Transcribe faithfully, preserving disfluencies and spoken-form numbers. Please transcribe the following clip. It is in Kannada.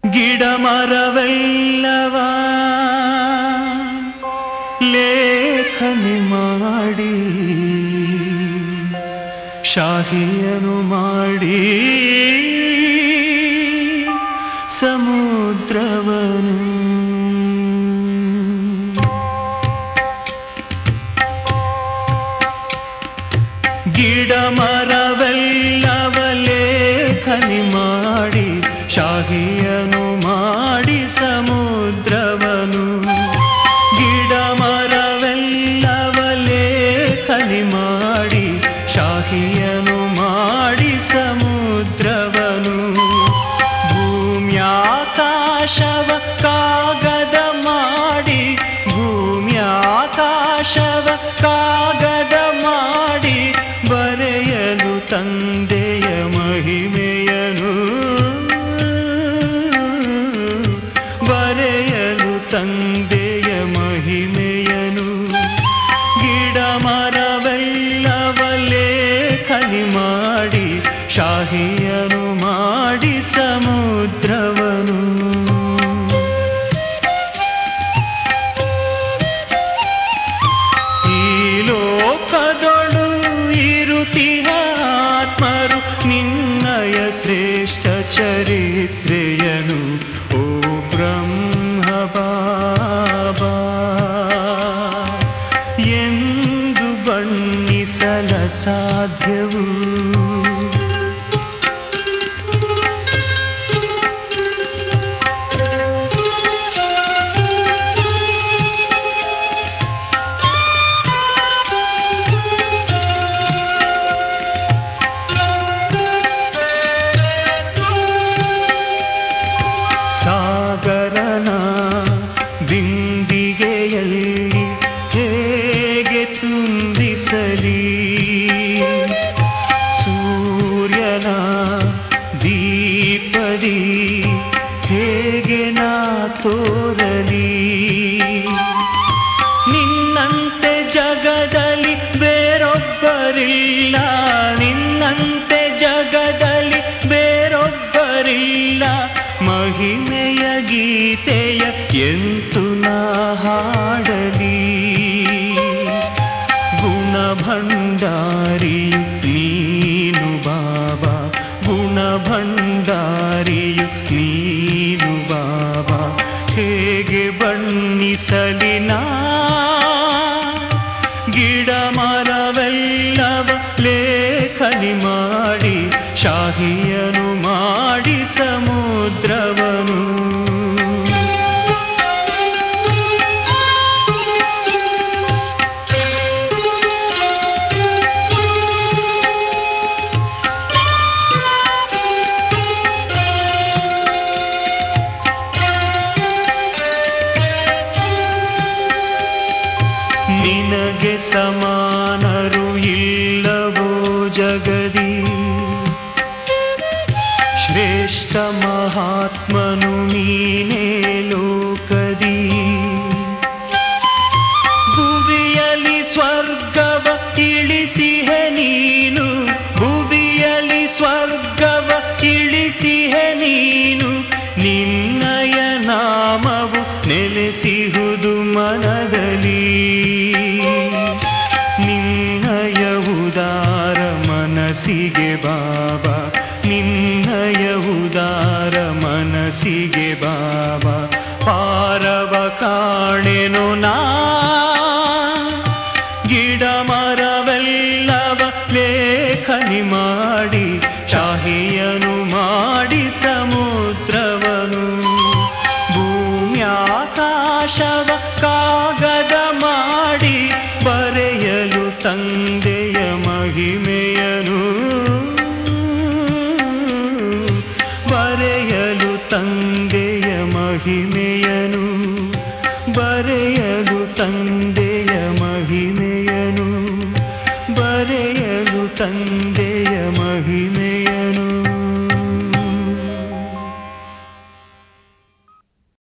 ಗಿಡ ಮರವೆಲ್ಲವ ಲೇಖನಿ ಮಾಡಿ ಶಾಹಿಯನು ಮಾಡಿ ಸಮುದ್ರವನು ಗಿಡ ಮರವೆಲ್ಲವ ಲೇಖನಿ ಮಾಡಿ ಶಾಹಿಯನು ಮಾಡಿ ಸಮುದ್ರವನು ಗಿಡ ಮರವೆಲ್ಲವ ಲೇಖನಿ ಮಾಡಿ ಶಾಹಿಯನು ಮಾಡಿ ಸಮುದ್ರವನು ಭೂಮ್ಯಾಕಾಶವ ಕಾಗದ ಮಾಡಿ ಭೂಮ್ಯಾಕಾಶವ ಕಾಗದ ಮಾಡಿ ಬರೆಯಲು ತಂದೆಯ ಮಹಿಮೆಯನು ಬರೆಯಲು ತಂದೆಯ ಮಹಿಮೆಯನು ಗಿಡ ಮರವೆಲ್ಲವ ಲೇಖನಿ ಮಾಡಿ ಶಾಹಿಯನು ಮಾಡಿ ಸಮುದ್ರವನು ಈ ಲೋಕದೊಳು ಇರುತಿಹ ಆತ್ಮರು ನಿನ್ನಯ ಶ್ರೇಷ್ಠ ಚರಿತ್ರೆಯನು ಓ ಬ್ರಹ್ಮ ಬಾಬಾ ಎಂದು ಬಣ್ಣಿಸಲ ಸಾಧ್ಯವು ಸಾಗರನ ಬಿಂದಿಗೆಯಲ್ಲಿ ಹೇಗೆ ತುಂಬಿಸಲಿ ಸೂರ್ಯನ ದೀಪದಿ ಹೇಗೆ ನಾ ತೋರಲಿ ನಿನ್ನಂತೆ ಜಗದಲ್ಲಿ ಬೇರೊಬ್ಬರಿಲ್ಲ ನಿನ್ನಂತೆ ಜಗದಲ್ಲಿ ಬೇರೊಬ್ಬರಿಲ್ಲ ಮಹಿಮೆಯ ಗೀತೆಯ ಎಂತು ನಾ ಹಾಡಲಿ ಗುಣಭಂಡಾರಿಯು ನೀನು ಬಾಬಾ ಗುಣಭಂಡಾರಿಯು ನೀನು ಬಾಬಾ ಹೇಗೆ ಬಣ್ಣಿಸಲಿ ನಾ ಗಿಡ ಮರವೆಲ್ಲವ ಲೇಖನಿ ಮಾಡಿ ಶಾಹಿಯನು ಮಾಡಿ ಸಮುದ್ರವನು ನಿನಗೆ ಸಮಾನರು ಇಲ್ಲವೋ ಜಗದಿ ಶ್ರೇಷ್ಠ ಮಹಾತ್ಮನು ನೀನೇ ಲೋಕದಿ ಭುವಿಯಲಿ ಸ್ವರ್ಗವ ಇಳಿಸಿಹೆ ನೀನು ಭುವಿಯಲಿ ಸ್ವರ್ಗವ ಇಳಿಸಿಹೆ ನೀನು ನಿನ್ನಯ ನಾಮವು ನೆಲೆಸಿಹುದು ಮನದಲ್ಲಿ ನಿನ್ನಯ ಉದಾರ ಮನಸ್ಸಿಗೆ ಬಾಬಾ ನಿನ್ನಯ ಉದಾರ ಮನಸ್ಸಿಗೆ ಬಾಬಾ ಪಾರವ ಕಾಣೆನು ನಾ ಗಿಡ ಮರವೆಲ್ಲವ ಲೇಖನಿ ಮಾಡಿ ಶಾಹಿಯನು ಮಾಡಿ ಸಮುದ್ರವನು ಭೂಮ್ಯಾಕಾಶವ ಕಾಗದ ಮಾಡಿ ಬರೆಯಲು ತಂದೆಯ ಮಹಿಮೆಯನು ಬರೆಯಲು ತಂದೆಯ ಮಹಿಮೆಯನು ಬರೆಯಲು ತಂದೆಯ ಮಹಿಮೆಯನು ಬರೆಯಲು ತಂದೆಯ ಮಹಿಮೆ